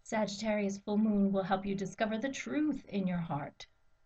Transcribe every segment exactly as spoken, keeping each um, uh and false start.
Sagittarius full moon will help you discover the truth in your heart.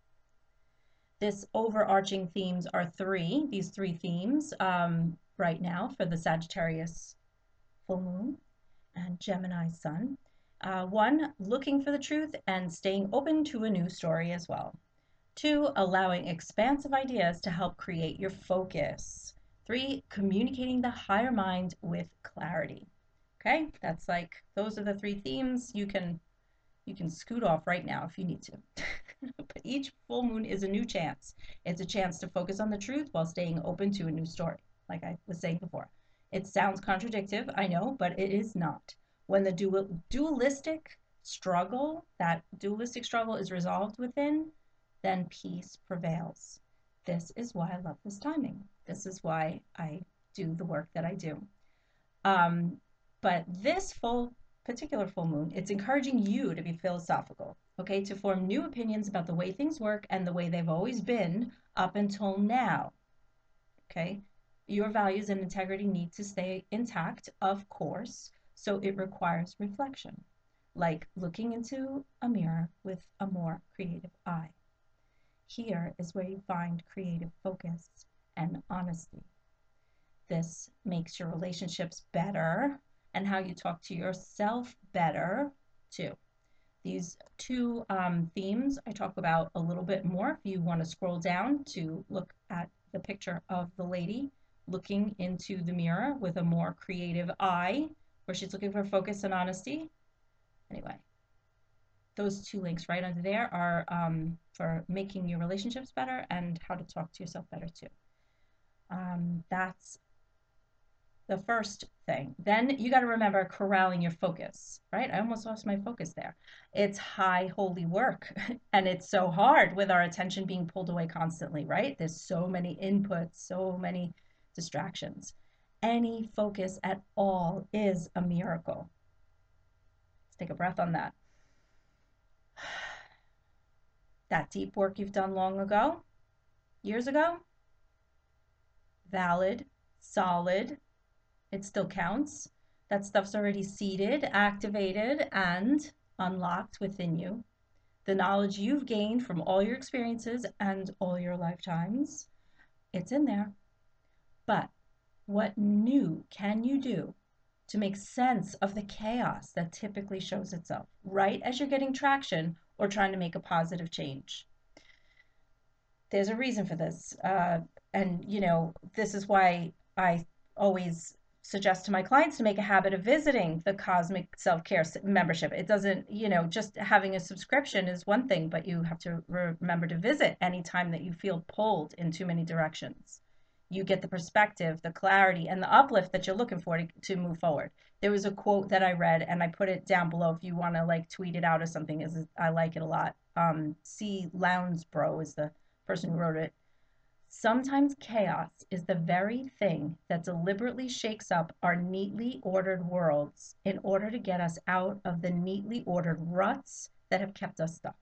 This overarching themes are three, these three themes um, right now for the Sagittarius full moon and Gemini sun. Uh, one, looking for the truth and staying open to a new story as well. Two, allowing expansive ideas to help create your focus. Three, communicating the higher mind with clarity. Okay, that's like, those are the three themes. You can you can scoot off right now if you need to. But each full moon is a new chance. It's a chance to focus on the truth while staying open to a new story, like I was saying before. It sounds contradictory, I know, but it is not. When the dual, dualistic struggle, that dualistic struggle is resolved within, then peace prevails. This is why I love this timing. This is why I do the work that I do. Um, but this full particular full moon, it's encouraging you to be philosophical, okay, to form new opinions about the way things work and the way they've always been up until now, okay? Your values and integrity need to stay intact, of course, so it requires reflection, like looking into a mirror with a more creative eye. Here is where you find creative focus and honesty. This makes your relationships better and how you talk to yourself better too. These two um, themes I talk about a little bit more if you want to scroll down to look at the picture of the lady looking into the mirror with a more creative eye, where she's looking for focus and honesty. Anyway, those two links right under there are um, for making your relationships better and how to talk to yourself better too. Um, that's the first thing. Then you got to remember corralling your focus, right? I almost lost my focus there. It's high holy work and it's so hard with our attention being pulled away constantly, right? There's so many inputs, so many distractions. Any focus at all is a miracle. Let's take a breath on that. That deep work you've done long ago, years ago, valid, solid, it still counts. That stuff's already seeded, activated, and unlocked within you. The knowledge you've gained from all your experiences and all your lifetimes, it's in there. But what new can you do to make sense of the chaos that typically shows itself right as you're getting traction or trying to make a positive change? There's a reason for this. Uh, and, you know, this is why I always suggest to my clients to make a habit of visiting the Cosmic Self-Care membership. It doesn't, you know, just having a subscription is one thing, but you have to remember to visit anytime that you feel pulled in too many directions. You get the perspective, the clarity, and the uplift that you're looking for to, to move forward. There was a quote that I read, and I put it down below if you want to like tweet it out or something, is I like it a lot. Um, C. Lounsbrough is the person who wrote it. Sometimes chaos is the very thing that deliberately shakes up our neatly ordered worlds in order to get us out of the neatly ordered ruts that have kept us stuck.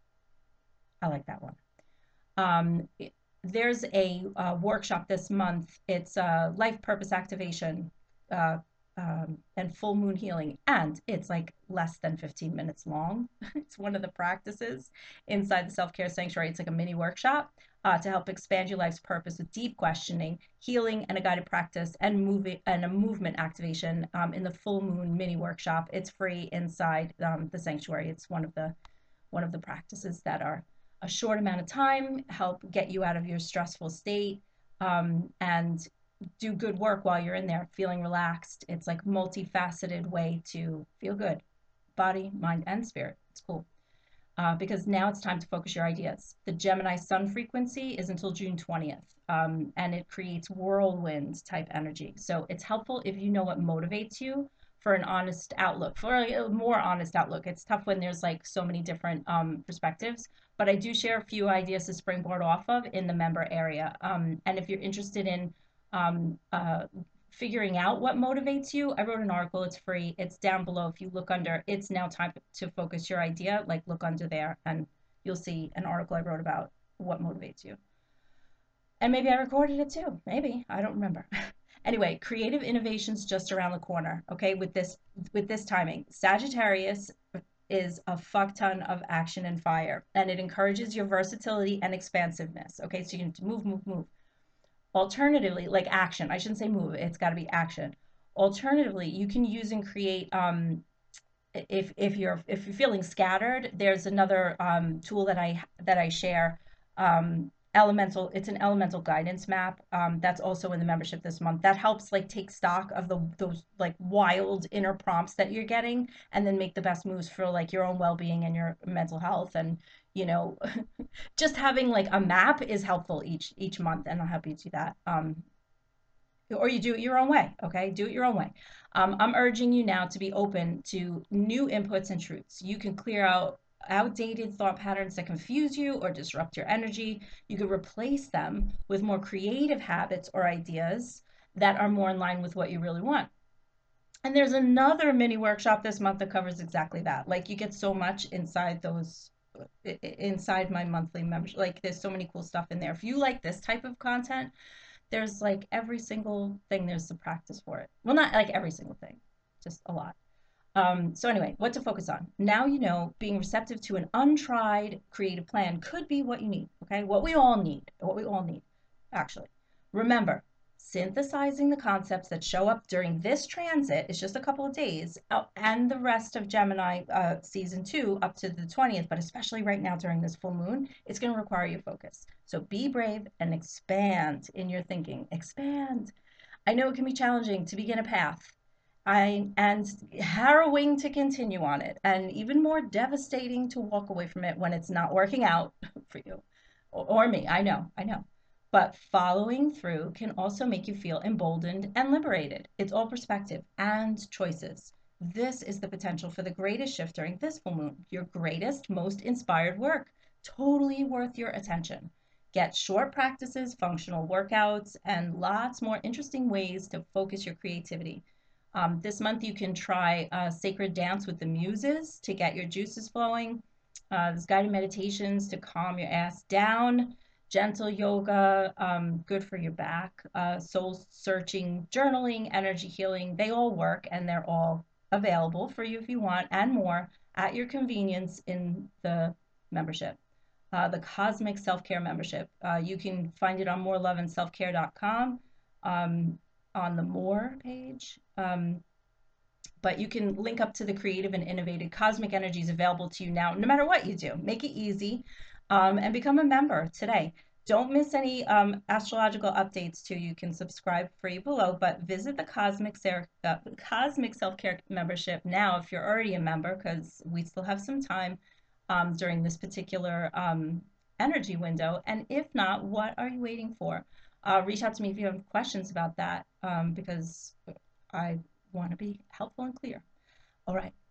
I like that one. Um, there's a uh, workshop this month. It's a life purpose activation uh, um, and full moon healing, and it's like less than fifteen minutes long. It's one of the practices inside the self-care sanctuary. It's like a mini workshop uh, to help expand your life's purpose with deep questioning, healing, and a guided practice, and moving and a movement activation um, in the full moon mini workshop. It's free inside um, the sanctuary. It's one of the one of the practices that are a short amount of time, help get you out of your stressful state, um, and do good work while you're in there, feeling relaxed. It's like multifaceted way to feel good, body, mind, and spirit. It's cool. Uh, because now it's time to focus your ideas. The Gemini sun frequency is until June twentieth, um, and it creates whirlwind type energy. So it's helpful if you know what motivates you for an honest outlook, for a more honest outlook. It's tough when there's like so many different um, perspectives, but I do share a few ideas to springboard off of in the member area. Um, and if you're interested in um, uh, figuring out what motivates you, I wrote an article. It's free. It's down below. If you look under, it's now time to focus your idea, like look under there and you'll see an article I wrote about what motivates you. And maybe I recorded it too. Maybe. I don't remember. Anyway, creative innovations just around the corner, okay, with this with this timing. Sagittarius is a fuck ton of action and fire, and it encourages your versatility and expansiveness. Okay, so you can move, move, move. Alternatively, like action, I shouldn't say move, it's got to be action. Alternatively, you can use and create um, if if you're if you're feeling scattered, there's another um, tool that I that I share. Um, elemental, it's an elemental guidance map um, that's also in the membership this month. That helps like take stock of the those like wild inner prompts that you're getting, and then make the best moves for like your own well-being and your mental health. And you know, just having like a map is helpful each each month, and I'll help you do that. Um, or you do it your own way. Okay, do it your own way. um, I'm urging you now to be open to new inputs and truths. You can clear out outdated thought patterns that confuse you or disrupt your energy. You can replace them with more creative habits or ideas that are more in line with what you really want. And there's another mini workshop this month that covers exactly that. Like, you get so much inside those inside my monthly membership. Like, there's so many cool stuff in there. If you like this type of content, there's like every single thing, there's the practice for it. Well, not like every single thing, just a lot. Um, so anyway, what to focus on. Now you know being receptive to an untried creative plan could be what you need. Okay, what we all need, what we all need, actually. Remember, synthesizing the concepts that show up during this transit is just a couple of days, uh, and the rest of Gemini uh, season two up to the twentieth, but especially right now during this full moon, it's going to require your focus. So be brave and expand in your thinking. Expand. I know it can be challenging to begin a path, I and harrowing to continue on it, and even more devastating to walk away from it when it's not working out for you or, or me. I know, I know. But following through can also make you feel emboldened and liberated. It's all perspective and choices. This is the potential for the greatest shift during this full moon. Your greatest, most inspired work. Totally worth your attention. Get short practices, functional workouts, and lots more interesting ways to focus your creativity. Um, this month, you can try uh, Sacred Dance with the Muses to get your juices flowing. Uh, there's guided meditations to calm your ass down. Gentle yoga, um, good for your back. Uh, soul searching, journaling, energy healing. They all work, and they're all available for you if you want, and more at your convenience in the membership. Uh, the Cosmic Self Care membership. Uh, you can find it on more love and self care dot com. Um, on the more page. Um, but you can link up to the creative and innovative cosmic energies available to you now, no matter what you do. Make it easy, um, and become a member today. Don't miss any um, astrological updates too. You can subscribe free below, but visit the Cosmic, uh, Cosmic Self-Care membership now if you're already a member, because we still have some time um, during this particular um, energy window. And if not, what are you waiting for? Uh, reach out to me if you have questions about that, um, because I want to be helpful and clear. All right.